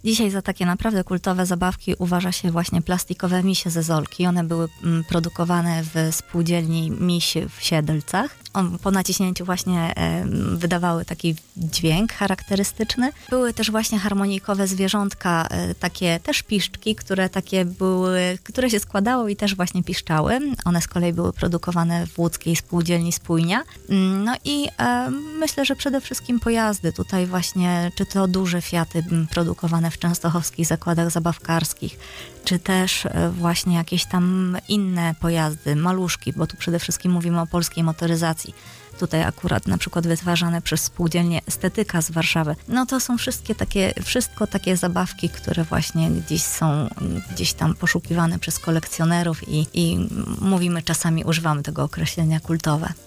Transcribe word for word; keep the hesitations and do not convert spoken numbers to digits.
Dzisiaj za takie naprawdę kultowe zabawki uważa się właśnie plastikowe misie ze Zolki. One były mm, produkowane w spółdzielni Miś w Siedlcach. On, po naciśnięciu właśnie e, wydawały taki dźwięk charakterystyczny. Były też właśnie harmonijkowe zwierzątka, e, takie też piszczki, które takie były, które się składały i też właśnie piszczały. One z kolei były produkowane w łódzkiej spółdzielni Spójnia. No i e, myślę, że przede wszystkim pojazdy tutaj właśnie, czy to duże Fiaty produkowane w częstochowskich zakładach zabawkarskich, czy też e, właśnie jakieś tam inne pojazdy, maluszki, bo tu przede wszystkim mówimy o polskiej motoryzacji. Tutaj akurat na przykład wytwarzane przez spółdzielnię Estetyka z Warszawy. No to są wszystkie takie, wszystko takie zabawki, które właśnie gdzieś są, gdzieś tam poszukiwane przez kolekcjonerów i, i mówimy czasami, używamy tego określenia kultowe.